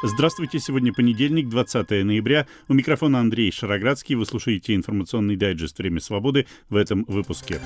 Здравствуйте, сегодня понедельник, 20 ноября. У микрофона Андрей Шароградский. Вы слушаете информационный дайджест «Время свободы» в этом выпуске.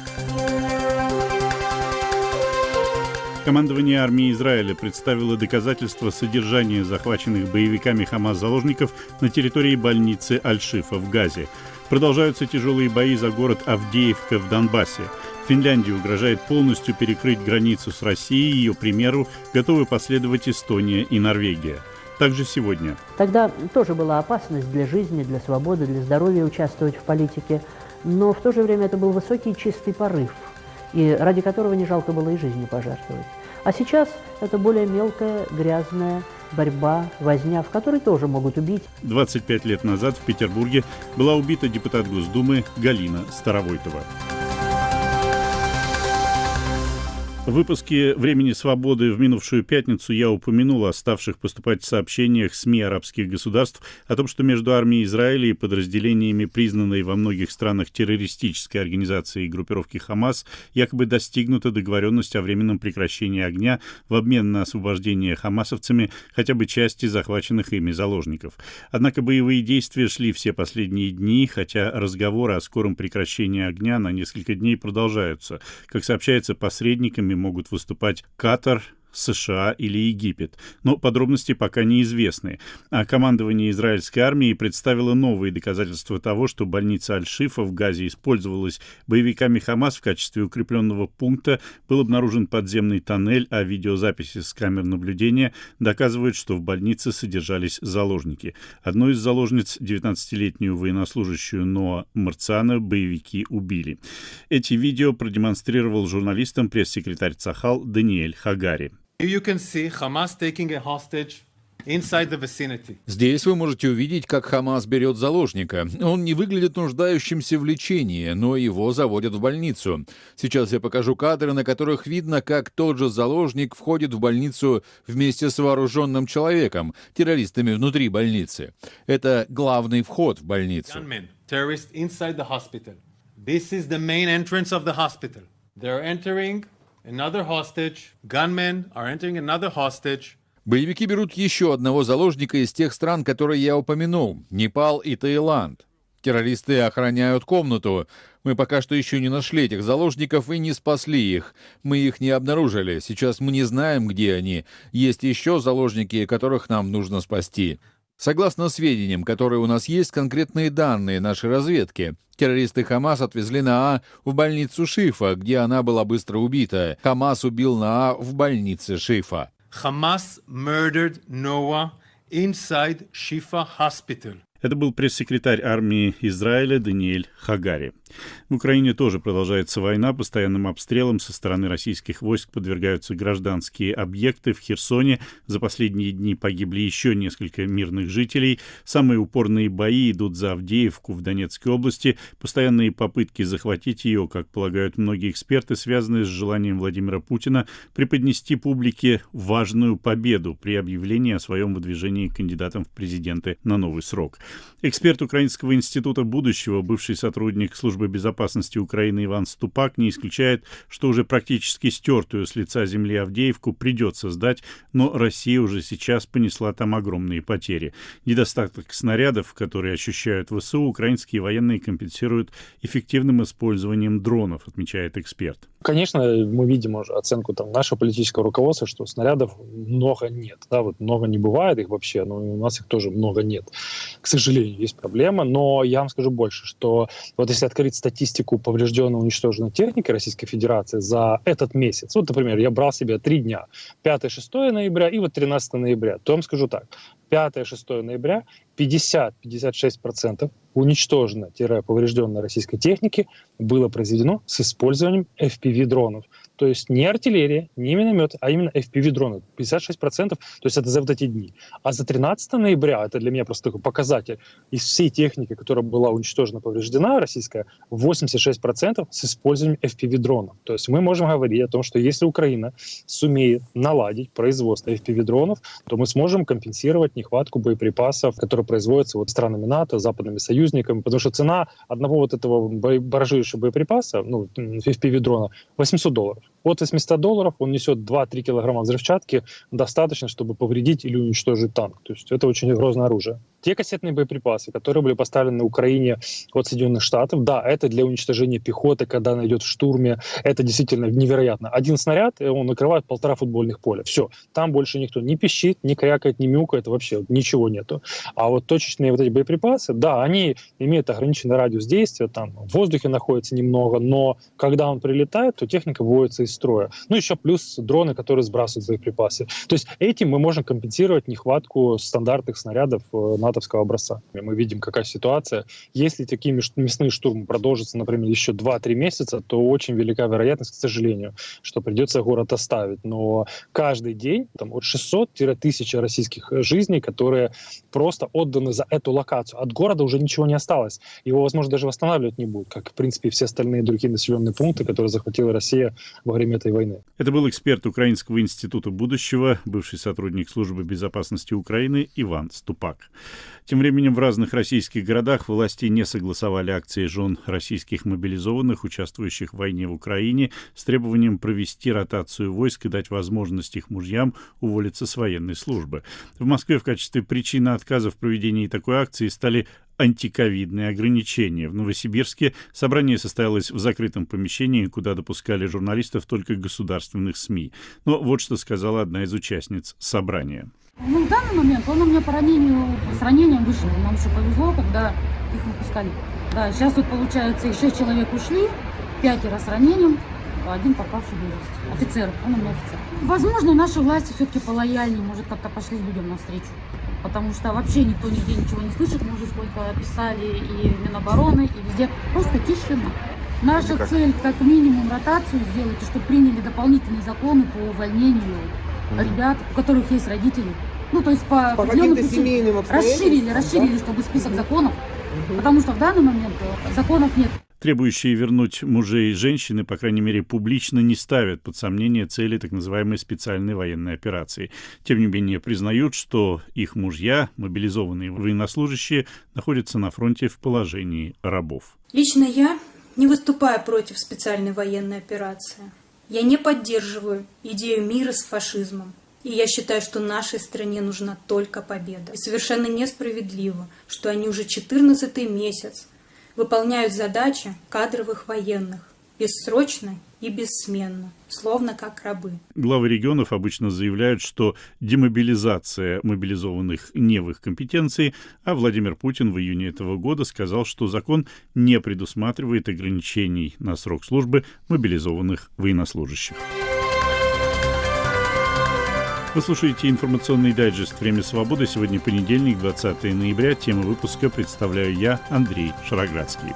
Командование армии Израиля представило доказательства содержания захваченных боевиками Хамас заложников на территории больницы Аль-Шифа в Газе. Продолжаются тяжелые бои за город Авдеевка в Донбассе. Финляндии угрожает полностью перекрыть границу с Россией. Ее примеру готовы последовать Эстония и Норвегия. Также сегодня. Тогда тоже была опасность для жизни, для свободы, для здоровья участвовать в политике, но в то же время это был высокий чистый порыв, и ради которого не жалко было и жизнью пожертвовать. А сейчас это более мелкая, грязная борьба, возня, в которой тоже могут убить. 25 лет назад в Петербурге была убита депутат Госдумы Галина Старовойтова. В выпуске «Времени свободы» в минувшую пятницу я упомянул о ставших поступать в сообщениях СМИ арабских государств о том, что между армией Израиля и подразделениями, признанной во многих странах террористической организации и группировки Хамас, якобы достигнута договоренность о временном прекращении огня в обмен на освобождение хамасовцами хотя бы части захваченных ими заложников. Однако боевые действия шли все последние дни, хотя разговоры о скором прекращении огня на несколько дней продолжаются. Как сообщается, посредниками могут выступать Катар, США или Египет, но подробности пока неизвестны. А командование израильской армии представило новые доказательства того, что больница Аль-Шифа в Газе использовалась боевиками Хамас в качестве укрепленного пункта. Был обнаружен подземный тоннель, а видеозаписи с камер наблюдения доказывают, что в больнице содержались заложники. Одну из заложниц, 19-летнюю военнослужащую Ноа Марциана, боевики убили. Эти видео продемонстрировал журналистам пресс-секретарь Цахал Даниэль Хагари. Здесь вы можете увидеть, как Хамас берет заложника. Он не выглядит нуждающимся в лечении, но его заводят в больницу. Сейчас я покажу кадры, на которых видно, как тот же заложник входит в больницу вместе с вооруженным человеком, террористами внутри больницы. Это главный вход в больницу. Another hostage. Gunmen are entering another hostage. Боевики берут еще одного заложника из тех стран, которые я упомянул – Непал и Таиланд. Террористы охраняют комнату. Мы пока что еще не нашли этих заложников и не спасли их. Мы их не обнаружили. Сейчас мы не знаем, где они. Есть еще заложники, которых нам нужно спасти. Согласно сведениям, которые у нас есть, конкретные данные нашей разведки. Террористы Хамас отвезли Наа в больницу Шифа, где она была быстро убита. Хамас убил Наа в больнице Шифа. Хамас murdered Noah inside Shifa Hospital. Это был пресс-секретарь армии Израиля Даниэль Хагари. В Украине тоже продолжается война. Постоянным обстрелам со стороны российских войск подвергаются гражданские объекты. В Херсоне за последние дни погибли еще несколько мирных жителей. Самые упорные бои идут за Авдеевку в Донецкой области. Постоянные попытки захватить ее, как полагают многие эксперты, связаны с желанием Владимира Путина преподнести публике важную победу при объявлении о своем выдвижении кандидатом в президенты на новый срок. Эксперт Украинского института будущего, бывший сотрудник Службы безопасности Украины Иван Ступак не исключает, что уже практически стертую с лица земли Авдеевку придется сдать, но Россия уже сейчас понесла там огромные потери. Недостаток снарядов, которые ощущают ВСУ, украинские военные компенсируют эффективным использованием дронов, отмечает эксперт. Конечно, мы видим уже оценку нашего политического руководства, что снарядов много нет. Да, вот много не бывает их вообще, но у нас их тоже много нет. К сожалению, есть проблема, но я вам скажу больше, что вот если открыть статистику поврежденной, уничтоженной техники Российской Федерации за этот месяц, вот, например, я брал себе 3 дня, 5-6 ноября и вот 13 ноября, то я вам скажу так, 5-6 ноября 50-56% уничтоженной-поврежденной российской техники было произведено с использованием FPV-дронов. То есть не артиллерия, не минометы, а именно FPV-дроны. 56%, то есть это за вот эти дни. А за 13 ноября, это для меня просто такой показатель, из всей техники, которая была уничтожена, повреждена, российская, 86% с использованием FPV-дронов. То есть мы можем говорить о том, что если Украина сумеет наладить производство FPV-дронов, то мы сможем компенсировать нехватку боеприпасов, которые производятся вот странами НАТО, западными союзниками, потому что цена одного вот этого баражирующего боеприпаса, FPV-дрона, $800. От $800 он несет 2-3 килограмма взрывчатки, достаточно, чтобы повредить или уничтожить танк. То есть это очень грозное оружие. Те кассетные боеприпасы, которые были поставлены на Украине от Соединенных Штатов, да, это для уничтожения пехоты, когда она идет в штурме. Это действительно невероятно. Один снаряд, он накрывает 1,5 футбольных поля. Все. Там больше никто не пищит, не крякает, не мяукает, вообще ничего нету. А вот точечные вот эти боеприпасы, да, они имеют ограниченный радиус действия, там в воздухе находится немного, но когда он прилетает, то техника выводится из строя. Ну, еще плюс дроны, которые сбрасывают боеприпасы. То есть этим мы можем компенсировать нехватку стандартных снарядов натовского образца. Мы видим, какая ситуация. Если такие мясные штурмы продолжатся, например, еще 2-3 месяца, то очень велика вероятность, к сожалению, что придется город оставить. Но каждый день там, от 600-1000 российских жизней, которые просто отданы за эту локацию. От города уже ничего не осталось. Его, возможно, даже восстанавливать не будут, как, в принципе, все остальные другие населенные пункты, которые захватила Россия во время этой войны. Это был эксперт Украинского института будущего, бывший сотрудник Службы безопасности Украины Иван Ступак. Тем временем в разных российских городах власти не согласовали акции жен российских мобилизованных, участвующих в войне в Украине, с требованием провести ротацию войск и дать возможность их мужьям уволиться с военной службы. В Москве в качестве причины отказа в проведении такой акции стали антиковидные ограничения. В Новосибирске собрание состоялось в закрытом помещении, куда допускали журналистов только государственных СМИ. Но вот что сказала одна из участниц собрания. Ну, в данный момент он у меня с ранением вышел. Нам еще повезло, когда их выпускали. Да, сейчас вот получается 6 человек ушли, 5 с ранением, 1 попавший в возраст. Офицер, он у меня офицер. Возможно, наши власти все-таки полояльнее, может, как-то пошли людям навстречу. Потому что вообще никто нигде ничего не слышит. Мы уже сколько писали и в Минобороны, и везде. Просто тишина. Наша цель, как минимум, ротацию сделать, и чтобы приняли дополнительные законы по увольнению ребят, у которых есть родители. Ну, то есть по каким-то семейным обстоятельствам. Расширили, чтобы список законов. Потому что в данный момент законов нет. Требующие вернуть мужей и женщины, по крайней мере, публично не ставят под сомнение цели так называемой специальной военной операции. Тем не менее, признают, что их мужья, мобилизованные военнослужащие, находятся на фронте в положении рабов. Лично я не выступаю против специальной военной операции. Я не поддерживаю идею мира с фашизмом. И я считаю, что нашей стране нужна только победа. И совершенно несправедливо, что они уже 14-й месяц выполняют задачи кадровых военных, бессрочно и бессменно, словно как рабы. Главы регионов обычно заявляют, что демобилизация мобилизованных не в их компетенции, а Владимир Путин в июне этого года сказал, что закон не предусматривает ограничений на срок службы мобилизованных военнослужащих. Вы слушаете информационный дайджест «Время свободы». Сегодня понедельник, 20 ноября. Тему выпуска представляю я, Андрей Шароградский.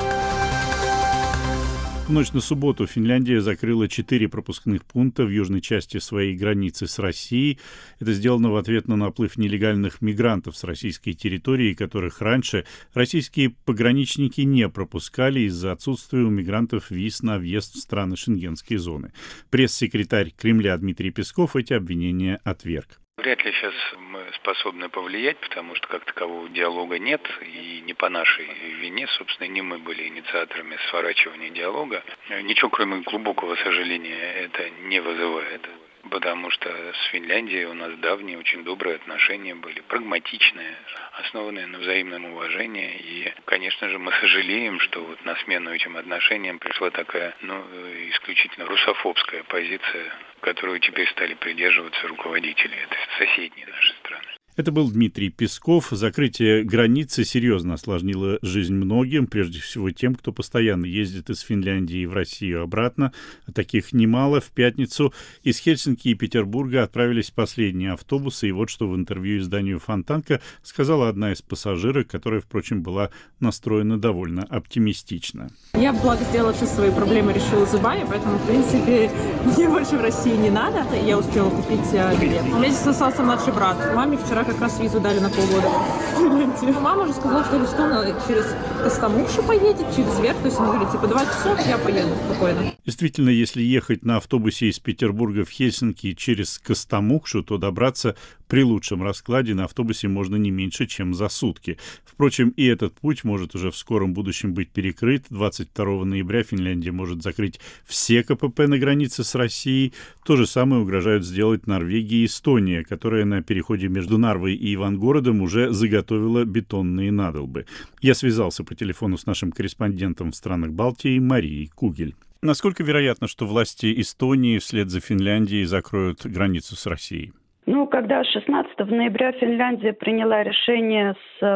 В ночь на субботу Финляндия закрыла 4 пропускных пункта в южной части своей границы с Россией. Это сделано в ответ на наплыв нелегальных мигрантов с российской территории, которых раньше российские пограничники не пропускали из-за отсутствия у мигрантов виз на въезд в страны Шенгенской зоны. Пресс-секретарь Кремля Дмитрий Песков эти обвинения отверг. Вряд ли сейчас мы способны повлиять, потому что как такового диалога нет, и не по нашей вине, собственно, не мы были инициаторами сворачивания диалога. Ничего, кроме глубокого сожаления, это не вызывает, потому что с Финляндией у нас давние, очень добрые отношения были, прагматичные, основанные на взаимном уважении. И, конечно же, мы сожалеем, что вот на смену этим отношениям пришла такая, исключительно русофобская позиция, которую теперь стали придерживаться руководители этой соседней нашей страны. Это был Дмитрий Песков. Закрытие границы серьезно осложнило жизнь многим, прежде всего тем, кто постоянно ездит из Финляндии в Россию обратно. Таких немало. В пятницу из Хельсинки и Петербурга отправились последние автобусы. И вот что в интервью изданию «Фонтанка» сказала одна из пассажирок, которая, впрочем, была настроена довольно оптимистично. Я, благо, сделала все свои проблемы, решила зубами, поэтому, в принципе, мне больше в России не надо. Я успела купить билет. У меня здесь остался младший брат. Маме вчера как раз визу дали на полгода. Мама уже сказала, что Листона через Костомукшу поедет, через Верх. То есть она говорит, 2 часа я поеду спокойно. Действительно, если ехать на автобусе из Петербурга в Хельсинки через Костомукшу, то добраться При лучшем раскладе на автобусе можно не меньше, чем за сутки. Впрочем, и этот путь может уже в скором будущем быть перекрыт. 22 ноября Финляндия может закрыть все КПП на границе с Россией. То же самое угрожают сделать Норвегия и Эстония, которая на переходе между Нарвой и Ивангородом уже заготовила бетонные надолбы. Я связался по телефону с нашим корреспондентом в странах Балтии Марией Кугель. Насколько вероятно, что власти Эстонии вслед за Финляндией закроют границу с Россией? Когда 16 ноября Финляндия приняла решение с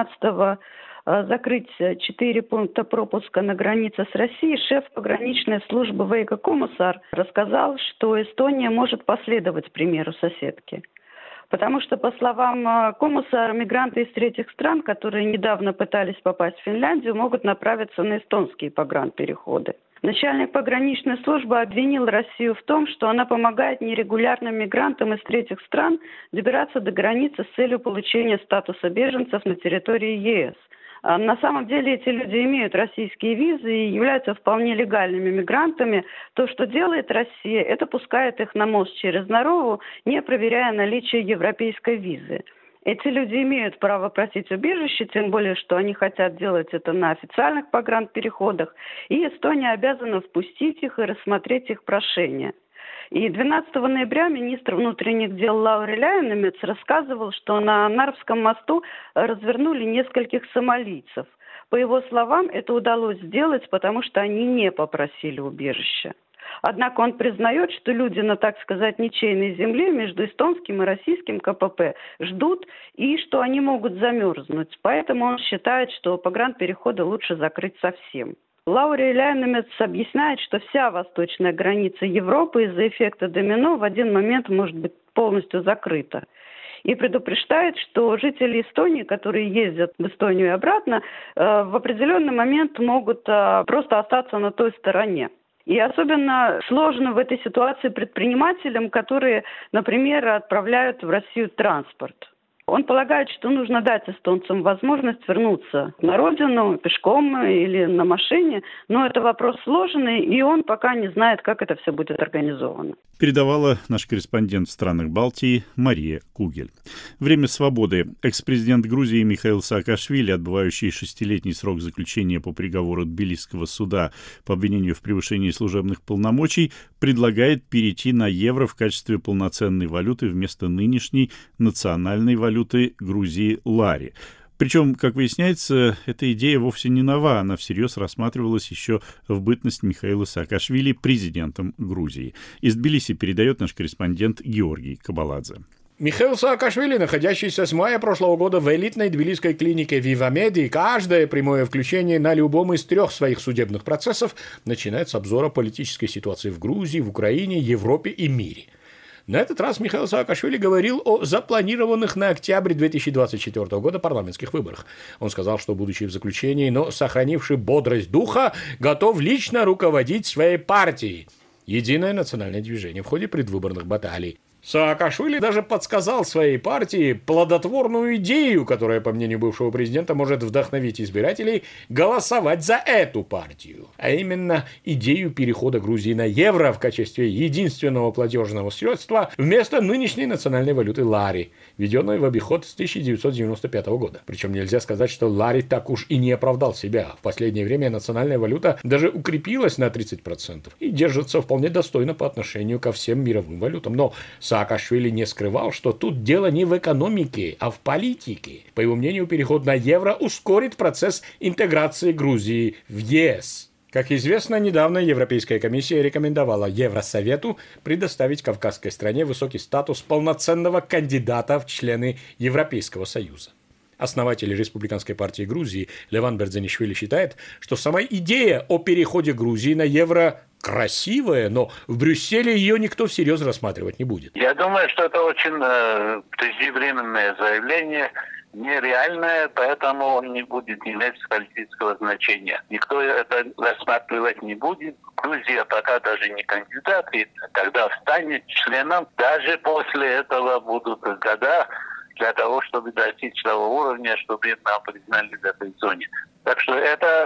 18 закрыть 4 пункта пропуска на границе с Россией, шеф пограничной службы Вейко Комусар рассказал, что Эстония может последовать примеру соседки. Потому что, по словам Комусара, мигранты из третьих стран, которые недавно пытались попасть в Финляндию, могут направиться на эстонские погранпереходы. Начальник пограничной службы обвинил Россию в том, что она помогает нерегулярным мигрантам из третьих стран добираться до границы с целью получения статуса беженцев на территории ЕС. На самом деле эти люди имеют российские визы и являются вполне легальными мигрантами. То, что делает Россия, это пускает их на мост через Нарову, не проверяя наличие европейской визы. Эти люди имеют право просить убежище, тем более, что они хотят делать это на официальных погранпереходах, и Эстония обязана впустить их и рассмотреть их прошение. И 12 ноября министр внутренних дел Лаури Ляйнемец рассказывал, что на Нарвском мосту развернули нескольких сомалийцев. По его словам, это удалось сделать, потому что они не попросили убежища. Однако он признает, что люди на, так сказать, ничейной земле между эстонским и российским КПП ждут и что они могут замерзнуть. Поэтому он считает, что погранпереходы лучше закрыть совсем. Лаури Ляйнемец объясняет, что вся восточная граница Европы из-за эффекта домино в один момент может быть полностью закрыта. И предупреждает, что жители Эстонии, которые ездят в Эстонию и обратно, в определенный момент могут просто остаться на той стороне. И особенно сложно в этой ситуации предпринимателям, которые, например, отправляют в Россию транспорт. Он полагает, что нужно дать эстонцам возможность вернуться на родину пешком или на машине, но это вопрос сложный, и он пока не знает, как это все будет организовано. Передавала наш корреспондент в странах Балтии Мария Кугель. Время свободы. Экс-президент Грузии Михаил Саакашвили, отбывающий 6-летний срок заключения по приговору Тбилисского суда по обвинению в превышении служебных полномочий, предлагает перейти на евро в качестве полноценной валюты вместо нынешней национальной валюты Грузии лари. Причем, как выясняется, эта идея вовсе не нова, она всерьез рассматривалась еще в бытность Михаила Саакашвили президентом Грузии. Из Тбилиси передает наш корреспондент Георгий Кабаладзе. Михаил Саакашвили, находящийся с мая прошлого года в элитной тбилисской клинике Вивамеди, каждое прямое включение на любом из 3 своих судебных процессов начинает с обзора политической ситуации в Грузии, в Украине, Европе и мире. На этот раз Михаил Саакашвили говорил о запланированных на октябрь 2024 года парламентских выборах. Он сказал, что, будучи в заключении, но сохранивший бодрость духа, готов лично руководить своей партией. Единое национальное движение в ходе предвыборных баталий. Саакашвили даже подсказал своей партии плодотворную идею, которая, по мнению бывшего президента, может вдохновить избирателей голосовать за эту партию. А именно идею перехода Грузии на евро в качестве единственного платежного средства вместо нынешней национальной валюты лари, введенной в обиход с 1995 года. Причем нельзя сказать, что лари так уж и не оправдал себя. В последнее время национальная валюта даже укрепилась на 30% и держится вполне достойно по отношению ко всем мировым валютам. Но Саакашвили не скрывал, что тут дело не в экономике, а в политике. По его мнению, переход на евро ускорит процесс интеграции Грузии в ЕС. Как известно, недавно Европейская комиссия рекомендовала Евросовету предоставить кавказской стране высокий статус полноценного кандидата в члены Европейского Союза. Основатель Республиканской партии Грузии Леван Бердзенишвили считает, что сама идея о переходе Грузии на евро красивая, но в Брюсселе ее никто всерьез рассматривать не будет. Я думаю, что это очень преждевременное заявление, нереальное, поэтому он не будет иметь политического значения. Никто это рассматривать не будет. Грузия пока даже не кандидат, и когда станет членом, даже после этого будут года для того, чтобы достичь того уровня, чтобы нам признали в этой зоне. Так что это просто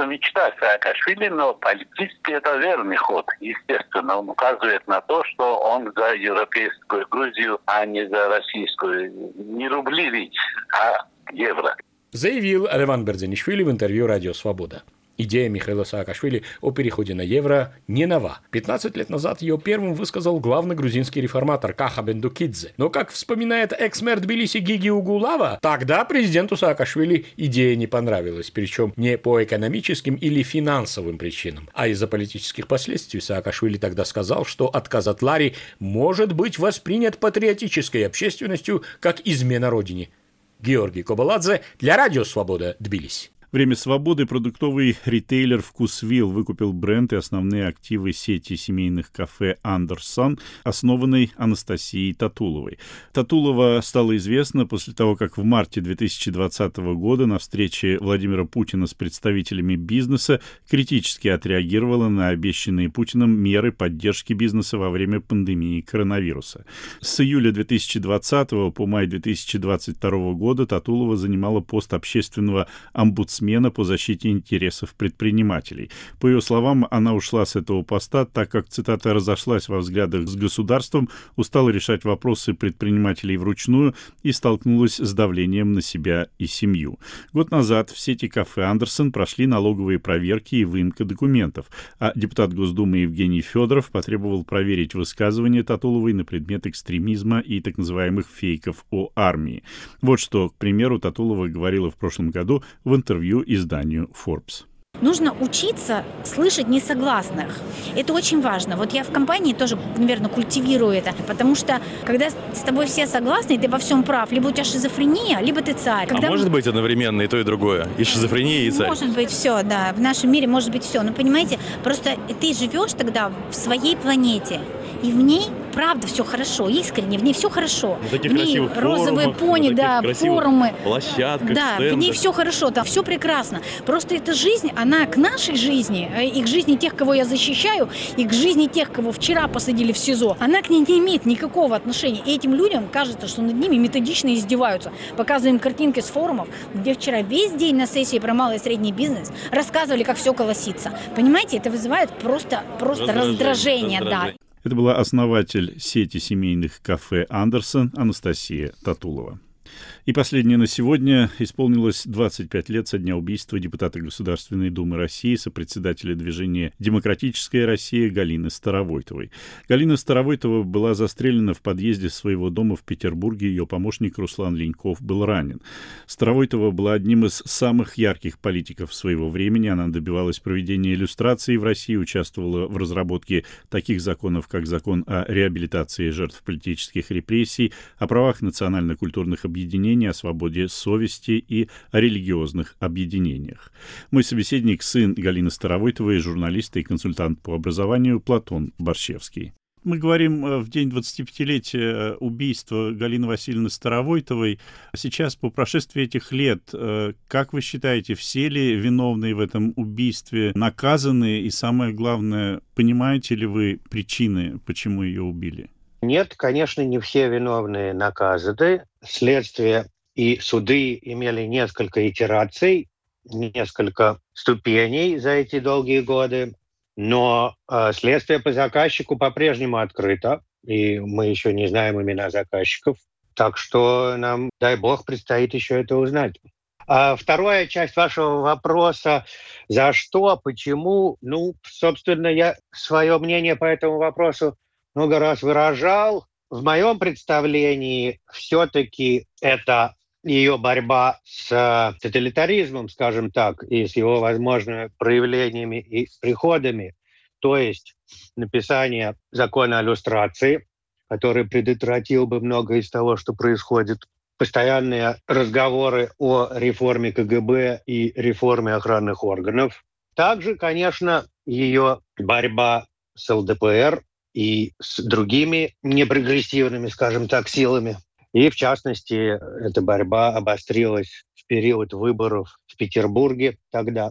это мечта Саакашвили, но политически это верный ход. Естественно, он указывает на то, что он за европейскую Грузию, а не за российскую. Не рубли ведь, а евро. Заявил Леван Берзанишвили в интервью «Радио Свобода». Идея Михаила Саакашвили о переходе на евро не нова. 15 лет назад ее первым высказал главный грузинский реформатор Каха Бендукидзе. Но, как вспоминает экс-мэр Тбилиси Гиги Угулава, тогда президенту Саакашвили идея не понравилась, причем не по экономическим или финансовым причинам, а из-за политических последствий. Саакашвили тогда сказал, что отказ от лари может быть воспринят патриотической общественностью как измена родине. Георгий Кобаладзе для «Радио Свобода», Тбилиси. Время свободы продуктовый ритейлер «Вкусвилл» выкупил бренд и основные активы сети семейных кафе «Андерсон», основанной Анастасией Татуловой. Татулова стала известна после того, как в марте 2020 года на встрече Владимира Путина с представителями бизнеса критически отреагировала на обещанные Путиным меры поддержки бизнеса во время пандемии коронавируса. С июля 2020 по май 2022 года Татулова занимала пост общественного омбудсмена по защите интересов предпринимателей. По ее словам, она ушла с этого поста, так как, цитата, разошлась во взглядах с государством, устала решать вопросы предпринимателей вручную и столкнулась с давлением на себя и семью. Год назад в сети кафе «Андерсон» прошли налоговые проверки и выемка документов, а депутат Госдумы Евгений Федоров потребовал проверить высказывания Татуловой на предмет экстремизма и так называемых фейков о армии. Вот что, к примеру, Татулова говорила в прошлом году в интервью изданию Forbes. Нужно учиться слышать несогласных. Это очень важно. Вот я в компании тоже, наверное, культивирую это, потому что, когда с тобой все согласны, и ты во всем прав, либо у тебя шизофрения, либо ты царь. Когда... А может быть одновременно и то, и другое? И шизофрения, и царь? Может быть все, да. В нашем мире может быть все. Но понимаете, просто ты живешь тогда в своей планете, и в ней правда все хорошо, искренне, в ней все хорошо. На таких в ней красивых розовые форумах, пони, да, форумы. Площадках, да, стендах. В ней все хорошо, там все прекрасно. Просто эта жизнь, она к нашей жизни, и к жизни тех, кого я защищаю, и к жизни тех, кого вчера посадили в СИЗО, она к ней не имеет никакого отношения. И этим людям кажется, что над ними методично издеваются. Показываем картинки с форумов, где вчера весь день на сессии про малый и средний бизнес рассказывали, как все колосится. Понимаете, это вызывает просто раздражение. Да. Это была основатель сети семейных кафе «Андерсон» Анастасия Татулова. И последнее на сегодня. Исполнилось 25 лет со дня убийства депутата Государственной Думы России, сопредседателя движения «Демократическая Россия» Галины Старовойтовой. Галина Старовойтова была застрелена в подъезде своего дома в Петербурге. Ее помощник Руслан Леньков был ранен. Старовойтова была одним из самых ярких политиков своего времени. Она добивалась проведения иллюстрации в России, участвовала в разработке таких законов, как закон о реабилитации жертв политических репрессий, о правах национально-культурных объединений, о свободе совести и о религиозных объединениях. Мой собеседник — сын Галины Старовойтовой, журналист и консультант по образованию Платон Борщевский. Мы говорим в день 25-летия убийства Галины Васильевны Старовойтовой. Сейчас, по прошествии этих лет, как вы считаете, все ли виновные в этом убийстве наказаны? И самое главное, понимаете ли вы причины, почему ее убили? Нет, конечно, не все виновные наказаны. Следствие и суды имели несколько итераций, несколько ступеней за эти долгие годы. Но следствие по заказчику по-прежнему открыто, и мы еще не знаем имена заказчиков. Так что нам, дай бог, предстоит еще это узнать. А вторая часть вашего вопроса: за что, почему? Ну, собственно, я свое мнение по этому вопросу много раз выражал. В моем представлении все-таки это ее борьба с тоталитаризмом, скажем так, и с его возможными проявлениями и приходами. То есть написание закона о люстрации, который предотвратил бы многое из того, что происходит. Постоянные разговоры о реформе КГБ и реформе охранных органов. Также, конечно, ее борьба с ЛДПР и с другими непрогрессивными, скажем так, силами. И, в частности, эта борьба обострилась в период выборов в Петербурге тогда.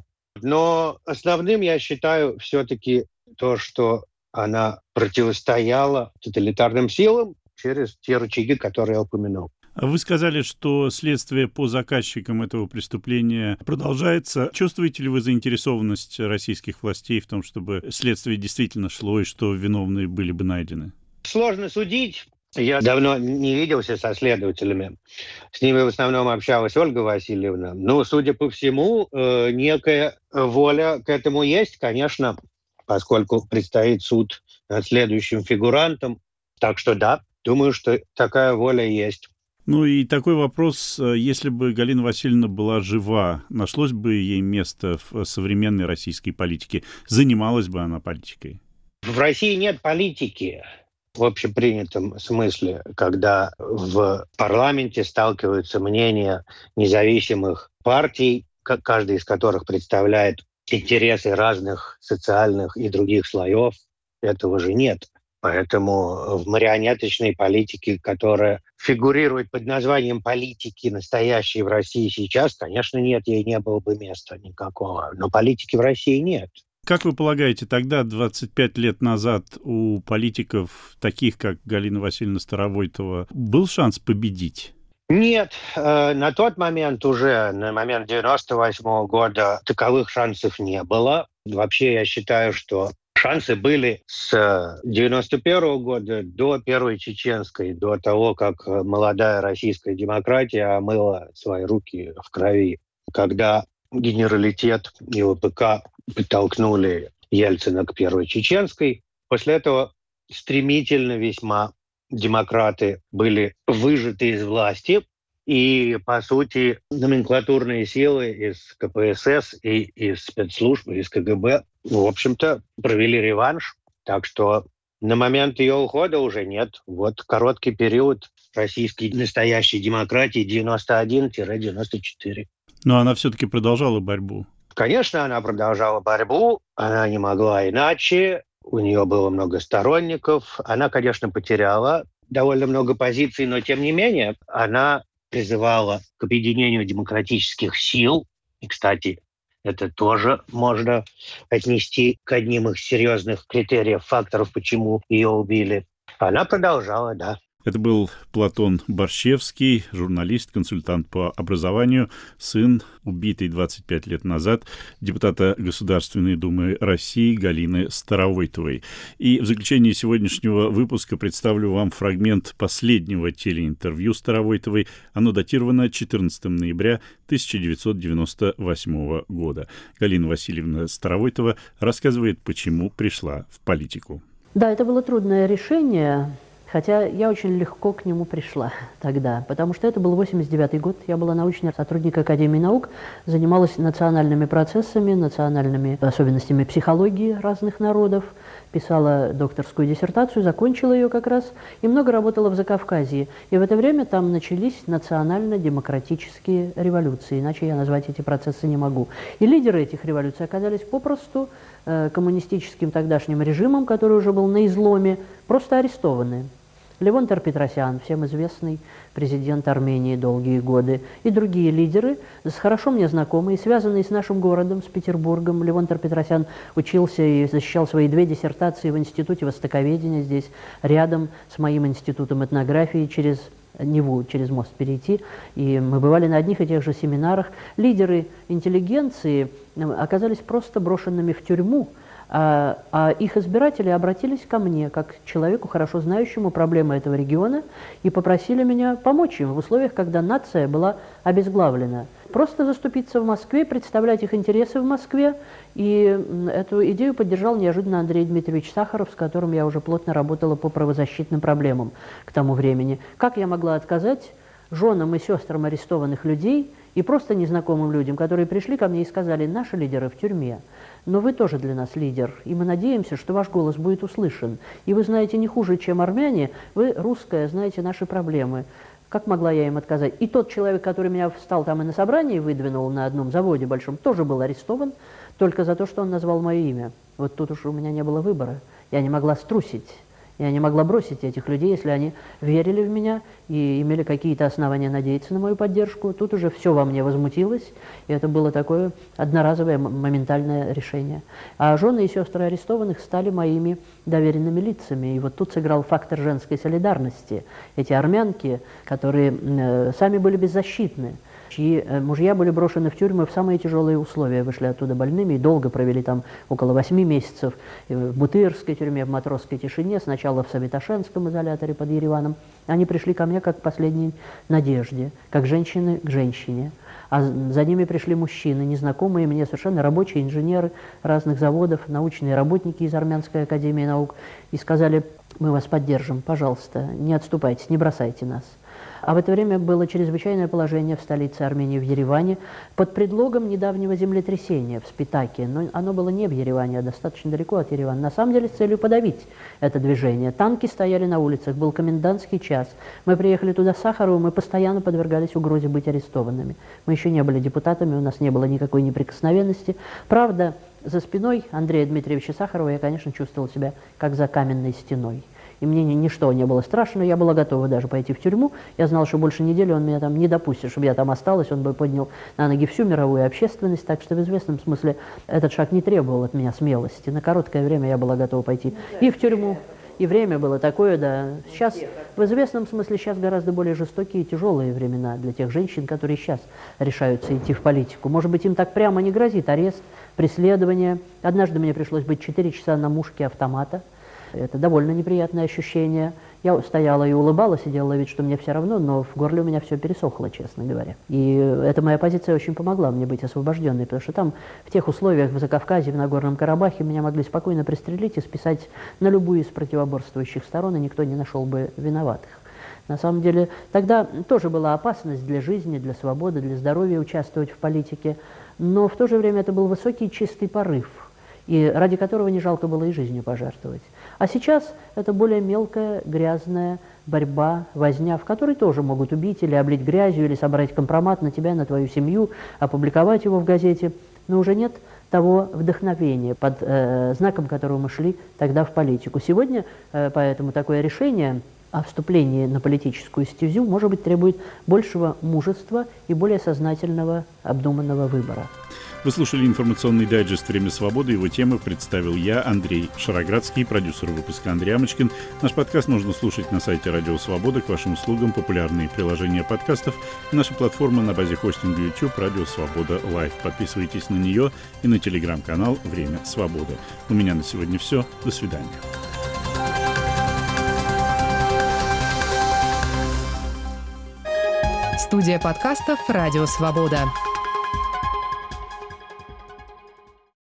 Но основным я считаю все-таки то, что она противостояла тоталитарным силам через те рычаги, которые я упомянул. Вы сказали, что следствие по заказчикам этого преступления продолжается. Чувствуете ли вы заинтересованность российских властей в том, чтобы следствие действительно шло и что виновные были бы найдены? Сложно судить. Я давно не виделся со следователями. С ними в основном общалась Ольга Васильевна. Но, судя по всему, некая воля к этому есть, конечно, поскольку предстоит суд над следующим фигурантом. Так что да, думаю, что такая воля есть. Ну и такой вопрос, если бы Галина Васильевна была жива, нашлось бы ей место в современной российской политике? Занималась бы она политикой? В России нет политики в общепринятом смысле, когда в парламенте сталкиваются мнения независимых партий, каждый из которых представляет интересы разных социальных и других слоев. Этого же нет. Поэтому в марионеточной политике, которая фигурирует под названием политики настоящей в России сейчас, конечно, нет, ей не было бы места никакого. Но политики в России нет. Как вы полагаете, тогда, 25 лет назад, у политиков, таких как Галина Васильевна Старовойтова, был шанс победить? Нет, на тот момент уже, на момент 98 года, таковых шансов не было. Вообще, я считаю, что шансы были с 91 года до Первой Чеченской, до того, как молодая российская демократия омыла свои руки в крови. Когда генералитет и ОПК подтолкнули Ельцина к Первой Чеченской. После этого стремительно весьма демократы были выжаты из власти. И, по сути, номенклатурные силы из КПСС и из спецслужб, из КГБ, в общем-то, провели реванш. Так что на момент ее ухода уже нет. Вот короткий период российской настоящей демократии 91-94. Но она все-таки продолжала борьбу. Конечно, она продолжала борьбу, она не могла иначе, у нее было много сторонников, она, конечно, потеряла довольно много позиций, но, тем не менее, она призывала к объединению демократических сил, и, кстати, это тоже можно отнести к одним из серьезных критериев, факторов, почему ее убили. Она продолжала, да. Это был Платон Борщевский, журналист, консультант по образованию, сын убитой 25 лет назад депутата Государственной Думы России Галины Старовойтовой. И в заключении сегодняшнего выпуска представлю вам фрагмент последнего телеинтервью Старовойтовой. Оно датировано 14 ноября 1998 года. Галина Васильевна Старовойтова рассказывает, почему пришла в политику. Да, это было трудное решение. Хотя я очень легко к нему пришла тогда, потому что это был 89-й год, я была научный сотрудник Академии наук, занималась национальными процессами, национальными особенностями психологии разных народов, писала докторскую диссертацию, закончила ее как раз, и много работала в Закавказье. И в это время там начались национально-демократические революции, иначе я назвать эти процессы не могу. И лидеры этих революций оказались попросту коммунистическим тогдашним режимом, который уже был на изломе, просто арестованы. Левон Тер-Петросян, всем известный президент Армении долгие годы, и другие лидеры, хорошо мне знакомые, связанные с нашим городом, с Петербургом. Левон Тер-Петросян учился и защищал свои 2 диссертации в Институте востоковедения, здесь рядом с моим институтом этнографии, через Неву, через мост перейти, и мы бывали на одних и тех же семинарах. Лидеры интеллигенции оказались просто брошенными в тюрьму, а их избиратели обратились ко мне, как к человеку, хорошо знающему проблемы этого региона, и попросили меня помочь им в условиях, когда нация была обезглавлена. Просто заступиться в Москве, представлять их интересы в Москве, и эту идею поддержал неожиданно Андрей Дмитриевич Сахаров, с которым я уже плотно работала по правозащитным проблемам к тому времени. Как я могла отказать женам и сестрам арестованных людей и просто незнакомым людям, которые пришли ко мне и сказали: наши лидеры в тюрьме, но вы тоже для нас лидер, и мы надеемся, что ваш голос будет услышан. И вы знаете не хуже, чем армяне, вы русская, знаете наши проблемы. Как могла я им отказать? И тот человек, который меня встал там и на собрании выдвинул на одном заводе большом, тоже был арестован только за то, что он назвал мое имя. Вот тут уж у меня не было выбора. Я не могла струсить. Я не могла бросить этих людей, если они верили в меня и имели какие-то основания надеяться на мою поддержку. Тут уже все во мне возмутилось, и это было такое одноразовое моментальное решение. А жены и сестры арестованных стали моими доверенными лицами. И вот тут сыграл фактор женской солидарности. Эти армянки, которые сами были беззащитны, чьи мужья были брошены в тюрьмы в самые тяжелые условия, вышли оттуда больными и долго провели там около 8 месяцев в Бутырской тюрьме, в Матросской тишине, сначала в Савиташенском изоляторе под Ереваном. Они пришли ко мне как к последней надежде, как женщины к женщине. А за ними пришли мужчины, незнакомые мне совершенно рабочие, инженеры разных заводов, научные работники из Армянской академии наук, и сказали: мы вас поддержим, пожалуйста, не отступайте, не бросайте нас. А в это время было чрезвычайное положение в столице Армении, в Ереване, под предлогом недавнего землетрясения в Спитаке. Но оно было не в Ереване, а достаточно далеко от Еревана. На самом деле с целью подавить это движение. Танки стояли на улицах, был комендантский час. Мы приехали туда с Сахаровым, мы постоянно подвергались угрозе быть арестованными. Мы еще не были депутатами, у нас не было никакой неприкосновенности. Правда, за спиной Андрея Дмитриевича Сахарова я, конечно, чувствовал себя как за каменной стеной. И мне ничто не было страшно, я была готова даже пойти в тюрьму. Я знала, что больше недели он меня там не допустит, чтобы я там осталась, он бы поднял на ноги всю мировую общественность, так что в известном смысле этот шаг не требовал от меня смелости. На короткое время я была готова пойти и в тюрьму, и время было такое, да. Сейчас, в известном смысле, сейчас гораздо более жестокие и тяжелые времена для тех женщин, которые сейчас решаются идти в политику. Может быть, им так прямо не грозит арест, преследование. Однажды мне пришлось быть 4 часа на мушке автомата. Это довольно неприятное ощущение. Я стояла и улыбалась, и делала вид, что мне все равно, но в горле у меня все пересохло, честно говоря. И эта моя позиция очень помогла мне быть освобожденной, потому что там, в тех условиях, в Закавказье, в Нагорном Карабахе, меня могли спокойно пристрелить и списать на любую из противоборствующих сторон, и никто не нашел бы виноватых. На самом деле, тогда тоже была опасность для жизни, для свободы, для здоровья участвовать в политике, но в то же время это был высокий чистый порыв, и ради которого не жалко было и жизнью пожертвовать. А сейчас это более мелкая, грязная борьба, возня, в которой тоже могут убить или облить грязью, или собрать компромат на тебя, на твою семью, опубликовать его в газете. Но уже нет того вдохновения, под знаком которого мы шли тогда в политику. Сегодня поэтому такое решение о вступлении на политическую стезю, может быть, требует большего мужества и более сознательного, обдуманного выбора. Вы слушали информационный дайджест «Время свободы». Его темы представил я, Андрей Шароградский, продюсер выпуска Андрей Амочкин. Наш подкаст можно слушать на сайте Радио Свобода. К вашим услугам популярные приложения подкастов. Наша платформа на базе хостинга YouTube «Радио Свобода Лайв». Подписывайтесь на нее и на телеграм-канал «Время свободы». У меня на сегодня все. До свидания. Студия подкастов «Радио Свобода».